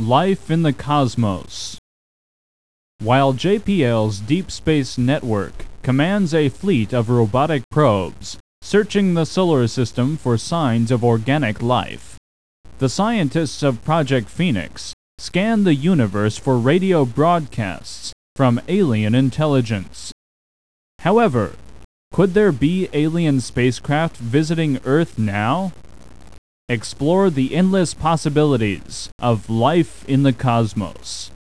Life in the Cosmos. While JPL's Deep Space Network commands a fleet of robotic probes searching the solar system for signs of organic life, the scientists of Project Phoenix scan the universe for radio broadcasts from alien intelligence. However, could there be alien spacecraft visiting Earth now? Explore the endless possibilities of life in the cosmos.